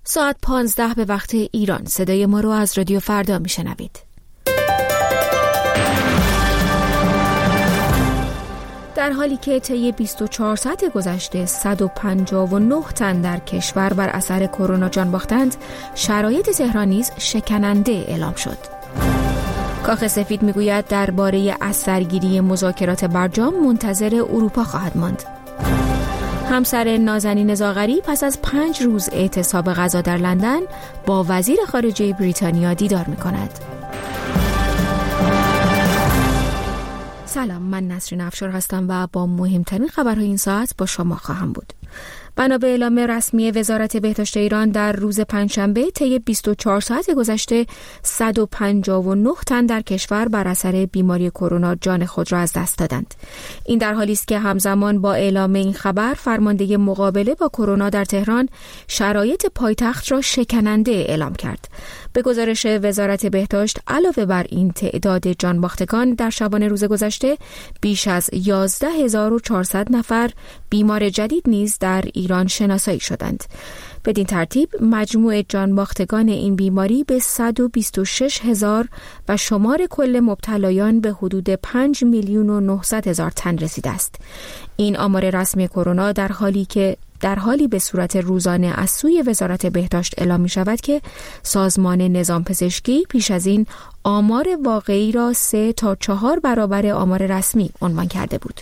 ساعت 15 به وقت ایران. صدای ما رو از رادیو فردا میشنوید. در حالی که طی 24 ساعت گذشته 159 تن در کشور بر اثر کرونا جان باختند، شرایط تهران نیز شکننده اعلام شد. کاخ سفید میگوید درباره اثرگیری مذاکرات برجام منتظر اروپا خواهد ماند. همسر نازنین زاغری پس از 5 روز اعتصاب غذا در لندن با وزیر خارجه بریتانیا دیدار می‌کند. سلام، من نسرین افشار هستم و با مهمترین خبرهای این ساعت با شما خواهم بود. بنا به اعلام رسمی وزارت بهداشت ایران در روز پنجشنبه طی 24 ساعت گذشته 159 تن در کشور بر اثر بیماری کرونا جان خود را از دست دادند. این در حالی است که همزمان با اعلام این خبر فرمانده مقابله با کرونا در تهران شرایط پایتخت را شکننده اعلام کرد. به گزارش وزارت بهداشت علاوه بر این تعداد جان باختگان در شبانه روز گذشته بیش از 11400 نفر بیمار جدید نیز در ایران شناسایی شدند. بدین ترتیب مجموع جان باختگان این بیماری به 126,000 و شمار کل مبتلایان به حدود 5,900,000 تن رسیده است. این آمار رسمی کرونا در حالی به صورت روزانه از سوی وزارت بهداشت اعلام می شود که سازمان نظام پزشکی پیش از این آمار واقعی را 3 تا 4 برابر آمار رسمی عنوان کرده بود.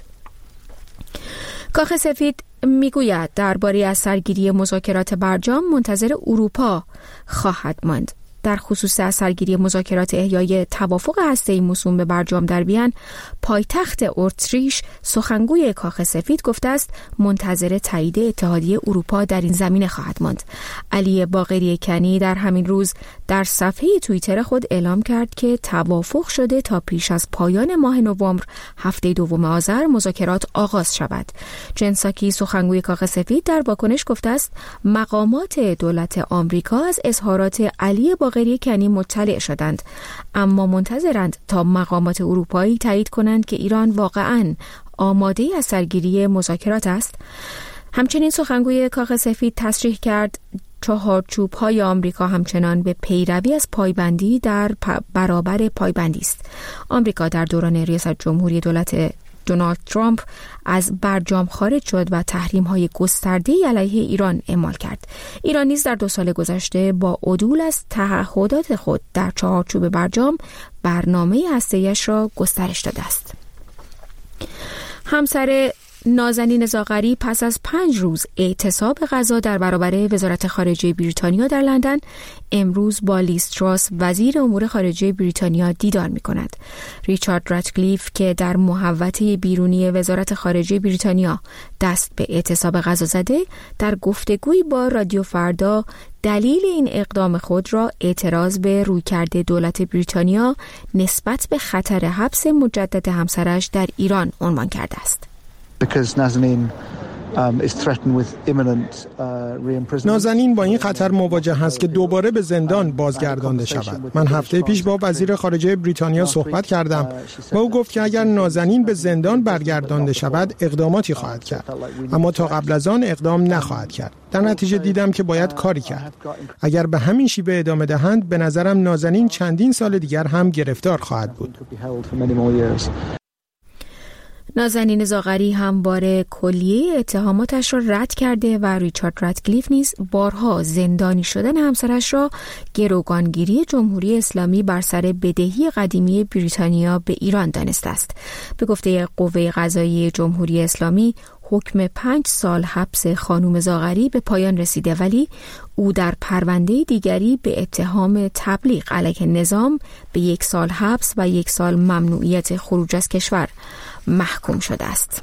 کاخ سفید میگوید درباره اثرگیری مذاکرات برجام منتظر اروپا خواهد ماند. در خصوص اثرگیری مذاکرات احیای توافق هسته‌ای موسوم به برجام در وین، پایتخت اتریش سخنگوی کاخ سفید گفته است منتظر تایید اتحادیه اروپا در این زمینه خواهد ماند. علی باقری کنی در همین روز در صفحه توییتر خود اعلام کرد که توافق شده تا پیش از پایان ماه نوامبر هفته دوم آذر مذاکرات آغاز شود. جن ساکی سخنگوی کاخ سفید در واکنش گفته است مقامات دولت آمریکا از اظهارات علی باقری کنی مطلع شدند، اما منتظرند تا مقامات اروپایی تایید کنند که ایران واقعاً آماده اثرگیری مذاکرات است. همچنین سخنگوی کاخ سفید تصریح کرد چهارچوب‌های آمریکا همچنان به پیروی از پایبندی در برابر پایبندی است. آمریکا در دوران ریاست جمهوری دولت دونالد ترامپ از برجام خارج شد و تحریم‌های گسترده‌ای علیه ایران اعمال کرد. ایران نیز در 2 سال گذشته با عدول از تعهدات خود در چهارچوب برجام برنامه هسته‌ایش را گسترش داده است. همسر نازنین زاغری پس از 5 روز اعتصاب غذا در برابر وزارت خارجه بریتانیا در لندن امروز با لیز تراس وزیر امور خارجه بریتانیا دیدار می کند. ریچارد راتکلیف که در محوطه بیرونی وزارت خارجه بریتانیا دست به اعتصاب غذا زده، در گفتگوی با رادیو فردا دلیل این اقدام خود را اعتراض به رویکرد دولت بریتانیا نسبت به خطر حبس مجدد همسرش در ایران عنوان کرده است. نازنین با این خطر مواجه است که دوباره به زندان بازگردانده شود. من هفته پیش با وزیر خارجه بریتانیا صحبت کردم و او گفت که اگر نازنین به زندان برگردانده شود اقداماتی خواهد کرد، اما تا قبل از آن اقدام نخواهد کرد. در نتیجه دیدم که باید کاری کرد. اگر به همین شیوه ادامه دهند به نظرم نازنین چندین سال دیگر هم گرفتار خواهد بود. نازنین زاغری همواره کلیه اتهاماتش را رد کرده و ریچارد راتکلیف نیز بارها زندانی شدن همسرش را گروگانگیری جمهوری اسلامی بر سر بدهی قدیمی بریتانیا به ایران دانسته است. به گفته قوه قضاییه جمهوری اسلامی حکم 5 سال حبس خانم زاغری به پایان رسیده، ولی او در پرونده دیگری به اتهام تبلیغ علیه نظام به 1 سال حبس و 1 سال ممنوعیت خروج از کشور محکوم شده است.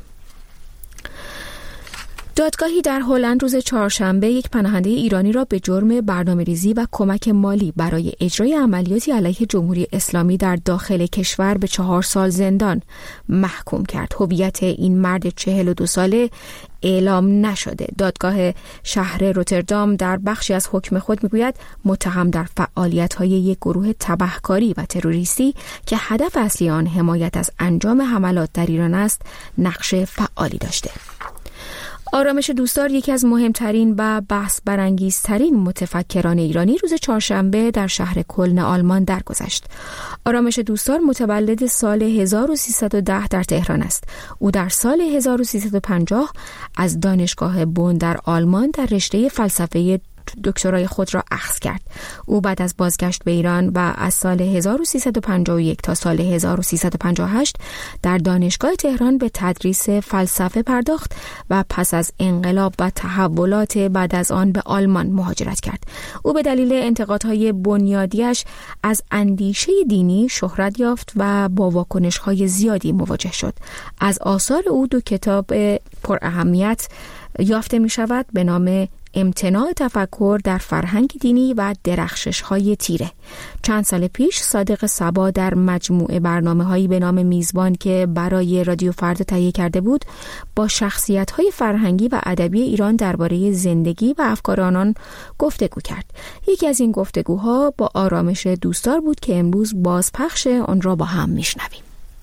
دادگاهی در هلند روز چهارشنبه یک پناهنده ایرانی را به جرم برنامه‌ریزی و کمک مالی برای اجرای عملیاتی علیه جمهوری اسلامی در داخل کشور به 4 سال زندان محکوم کرد. هویت این مرد 42 ساله اعلام نشده. دادگاه شهر روتردام در بخشی از حکم خود میگوید متهم در فعالیت‌های یک گروه تبهکاری و تروریستی که هدف اصلی آن حمایت از انجام حملات در ایران است، نقش فعالی داشته. آرامش دوستدار یکی از مهمترین و بحث برانگیزترین متفکران ایرانی روز چهارشنبه در شهر کلن آلمان درگذشت. آرامش دوستدار متولد سال 1310 در تهران است. او در سال 1350 از دانشگاه بن در آلمان در رشته فلسفه دکترای خود را اخذ کرد. او بعد از بازگشت به ایران و از سال 1351 تا سال 1358 در دانشگاه تهران به تدریس فلسفه پرداخت و پس از انقلاب و تحولات بعد از آن به آلمان مهاجرت کرد. او به دلیل انتقادهای بنیادیش از اندیشه دینی شهرت یافت و با واکنش‌های زیادی مواجه شد. از آثار او دو کتاب پر اهمیت یافته می شود به نام امتناع تفکر در فرهنگ دینی و درخشش‌های تیره. چند سال پیش صادق صبا در مجموعه برنامه‌هایی به نام میزبان که برای رادیو فردا تهیه کرده بود با شخصیت‌های فرهنگی و ادبی ایران درباره زندگی و افکار آنان گفتگو کرد. یکی از این گفتگوها با آرامش دوستدار بود که امروز بازپخش آن را با هم میشنویم.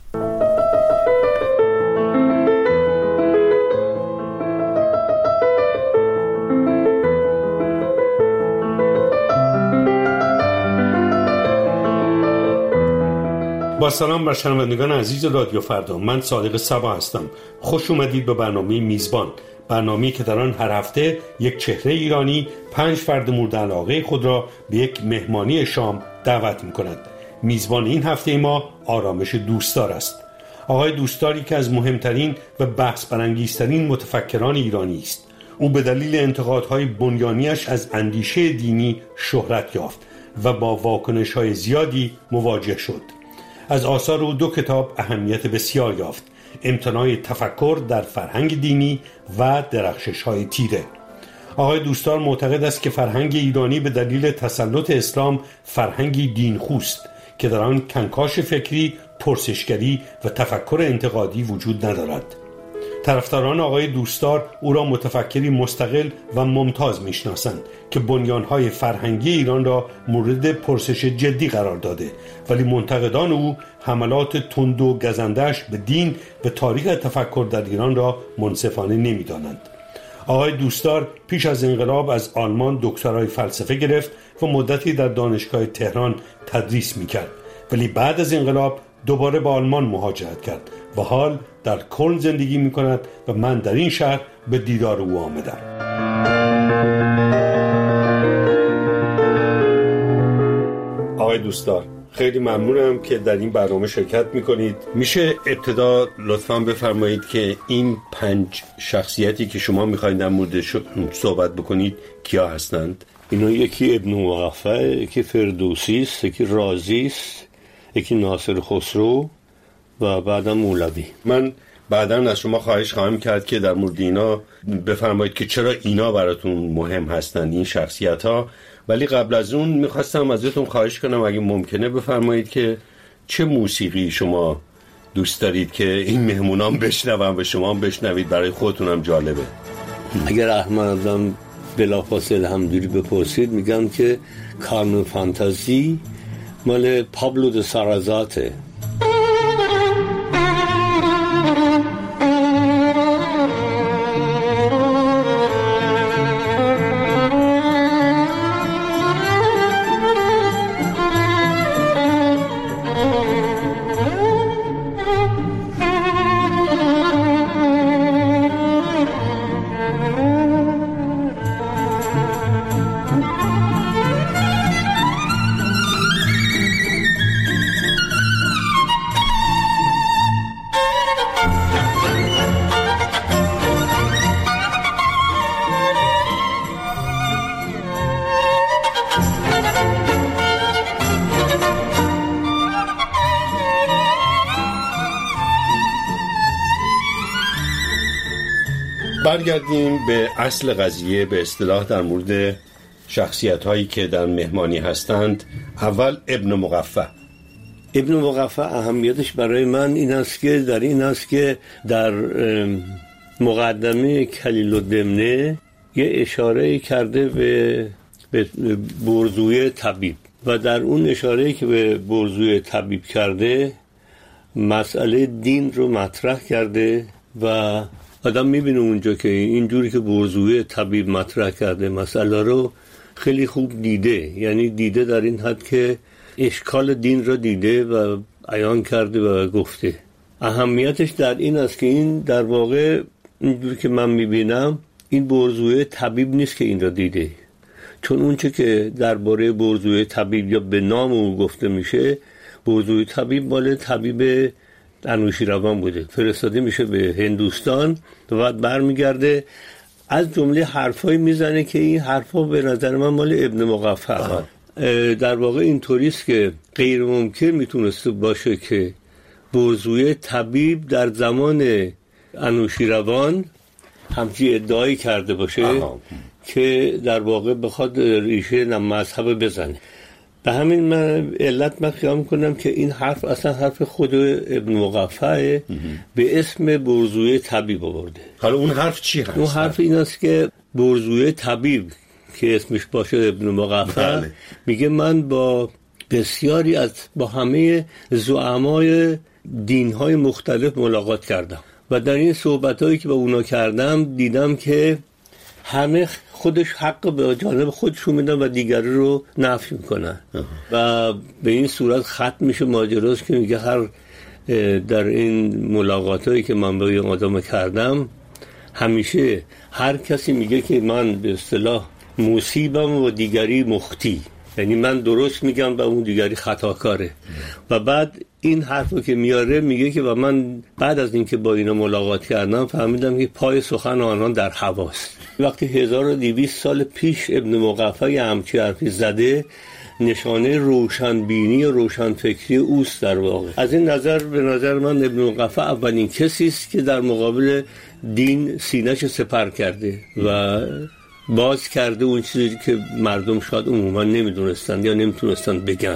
با سلام بر شنوندگان عزیز رادیو فردا، من صادق صبا هستم. خوش اومدید به برنامه میزبان، برنامه‌ای که در آن هر هفته یک چهره ایرانی 5 فرد مورد علاقه خود را به یک مهمانی شام دعوت می‌کند. میزبان این هفته ما آرامش دوستدار است. آقای دوستدار که از مهمترین و بحث برانگیزترین متفکران ایرانی است. او به دلیل انتقادهای بنیانیش از اندیشه دینی شهرت یافت و با واکنش‌های زیادی مواجه شد. از آثار او 2 کتاب اهمیت بسیار یافت: امتناع تفکر در فرهنگ دینی و درخشش‌های تیره. آقای دوستدار معتقد است که فرهنگ ایرانی به دلیل تسلط اسلام فرهنگی دینخوست که در آن کنکاش فکری، پرسشگری و تفکر انتقادی وجود ندارد. طرفداران آقای دوستدار او را متفکری مستقل و ممتاز میشناسند که بنیانهای فرهنگی ایران را مورد پرسش جدی قرار داده، ولی منتقدان او حملات تند و گزندش به دین و تاریخ تفکر در ایران را منصفانه نمیدانند. آقای دوستدار پیش از انقلاب از آلمان دکترای فلسفه گرفت و مدتی در دانشگاه تهران تدریس میکرد، ولی بعد از انقلاب دوباره به آلمان مهاجرت کرد و حال در کلن زندگی می کند و من در این شهر به دیدار او آمدم. آقای دوستدار، خیلی ممنونم که در این برنامه شرکت می کنید. میشه ابتدا لطفاً بفرمایید که این 5 شخصیتی که شما می خواهید در مورد صحبت بکنید کیا هستند؟ اینا یکی ابن مقفع، یکی فردوسی است، یکی رازی است، یکی ناصر خسرو و بعدم مولوی. من بعداً از شما خواهش خواهم کرد که در مورد اینا بفرمایید که چرا اینا براتون مهم هستند، این شخصیت ها. ولی قبل از اون میخواستم ازتون خواهش کنم اگه ممکنه بفرمایید که چه موسیقی شما دوست دارید که این مهمونان بشنون و شما هم بشنوید، برای خودتونم جالبه. اگر احمدم بلافاصله همجوری بپرسید میگم که کارمن فانتازی مال پابلو د سارازاته. برگردیم به اصل قضیه، به اصطلاح در مورد شخصیت هایی که در مهمانی هستند. اول ابن مقفع. ابن مقفع اهمیتش برای من این است که در مقدمه کلیل الدمنه یه اشاره کرده به برزوی طبیب و در اون اشاره که به برزوی طبیب کرده مسئله دین رو مطرح کرده و آدم میبینه اونجا که اینجوری که برزوی طبیب مطرح کرده مسئله رو خیلی خوب دیده، یعنی دیده در این حد که اشکال دین رو دیده و عیان کرده و گفته. اهمیتش در این است که این در واقع اینجوری که من میبینم این برزوی طبیب نیست که این را دیده، چون اونچه که درباره برزوی طبیب یا به نام او گفته میشه، برزوی طبیب مال طبیب انوشیروان بوده، فرستاده میشه به هندوستان و بعد برمیگرده از جمله حرفایی میزنه که این حرفا به نظر من مال ابن مقفع. در واقع اینطوریست که غیر ممکن میتونسته باشه که برزوی طبیب در زمان انوشیروان همچی ادعایی کرده باشه که در واقع بخواد ریشه مذهب بزنه. به همین علت من خیال میکنم که این حرف اصلا حرف خود ابن مقفع به اسم برزوی طبیب آورده. حالا اون حرف چی هست؟ اون حرف این است که برزوی طبیب که اسمش باشه ابن مقفع میگه من با بسیاری با همه زعمای دینهای مختلف ملاقات کردم و در این صحبتایی که با اونا کردم دیدم که همه خودش حق به جانب خودشون میدن و دیگری رو نفی میکنن و به این صورت ختم میشه ماجراست که میگه در این ملاقاتایی که من با این آدم کردم همیشه هر کسی میگه که من به اصطلاح مصیبم و دیگری مخطی، یعنی من درست میگم و اون دیگری خطاکاره. و بعد این حرفو که میاره میگه که و من بعد از اینکه با اینا ملاقات کردم فهمیدم که پای سخن آنان در هواست. وقتی 1200 سال پیش ابن مقفع همچی حرفی زده، نشانه روشنبینی و روشنفکری اوست در واقع. از این نظر به نظر من ابن مقفع اولین کسی است که در مقابل دین سینه‌اش سپر کرده و باز کرده اون چیزی که مردم شاید عموما نمیدونستند یا نمیتونستند بگن.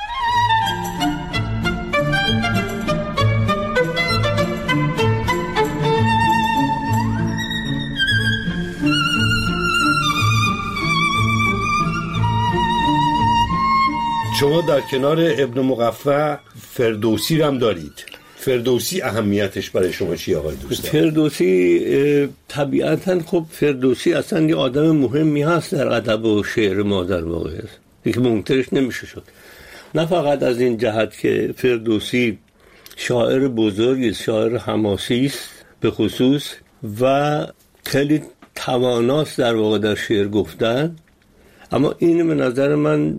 شما در کنار ابن مقفع فردوسی رو هم دارید. فردوسی اهمیتش برای شما چی آقای دوستان؟ فردوسی طبیعتاً خب فردوسی اصلا یه آدم مهمی هست در ادب و شعر ما در واقع است، دیگه منکرش نمیشه شد. نه فقط از این جهت که فردوسی شاعر بزرگی است، شاعر حماسی است به خصوص و خیلی تواناست در واقع در شعر گفتن، اما این به نظر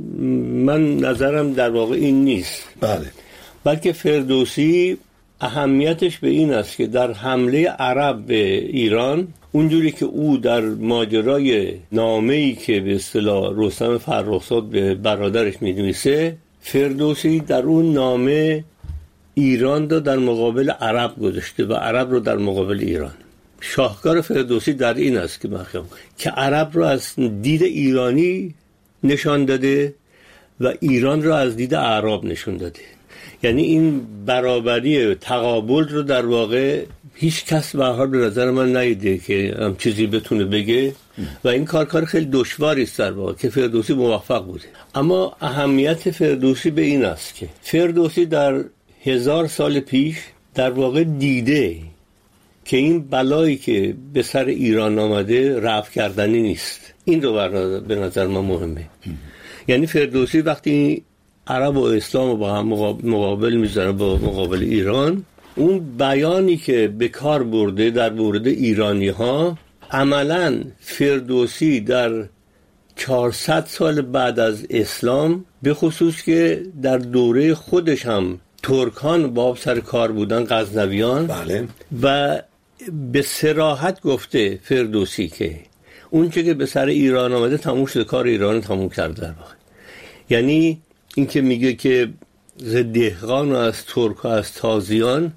من نظرم در واقع این نیست. بله. بلکه فردوسی اهمیتش به این است که در حمله عرب به ایران، اونجوری که او در ماجرای نامه‌ای که به اصطلاح رستم فرخزاد به برادرش می‌نویسه، فردوسی در اون نامه ایران رو در مقابل عرب گذاشته و عرب رو در مقابل ایران. شاهکار فردوسی در این است که مخیام که عرب رو از دید ایرانی نشان داده و ایران رو از دید اعراب نشان داده. یعنی این برابری تقابل رو در واقع هیچ کس به حال به نظر من ندیده که هم چیزی بتونه بگه و این کار خیلی دشواری است در واقع که فردوسی موفق بوده. اما اهمیت فردوسی به این است که فردوسی در 1000 سال پیش در واقع دیده که این بلایی که به سر ایران آمده رفع کردنی نیست. این رو به نظر من مهمه. یعنی فردوسی وقتی عرب و اسلام رو با هم مقابل میذاره با مقابل ایران، اون بیانی که به کار برده در مورد ایرانی ها، عملاً فردوسی در 400 سال بعد از اسلام، به خصوص که در دوره خودش هم ترکان با سر کار بودن، غزنویان، بله. و به صراحت گفته فردوسی که اون چه که به سر ایران آمده تموم شده، کار ایران تموم کرده در واقع. یعنی این که میگه که دهقان و از ترک و از تازیان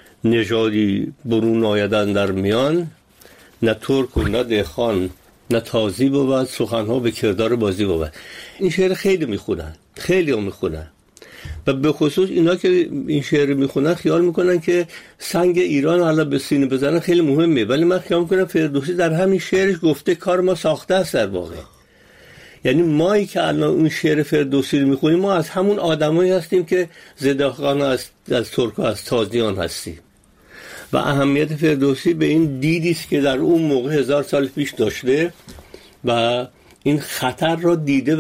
نژادی برون آیدن در میان، نه ترک و نه دهقان نه تازی بود، سخنها به کردار بازی بود. این شعر خیلی میخونن، خیلی هم میخونن و به خصوص اینا که این شعر میخونن خیال میکنن که سنگ ایران حالا به سینه بزنن خیلی مهمه، ولی من خیال میکنم فردوسی در همین شعرش گفته کار ما ساخته است در واقع. یعنی مایی که الان اون شعر فردوسی رو میخونیم، ما از همون آدمایی هستیم که زدهقان از ترک و از تازیان هستیم و اهمیت فردوسی به این دیدی است که در اون موقع 1000 سال پیش داشته و این خطر را دیده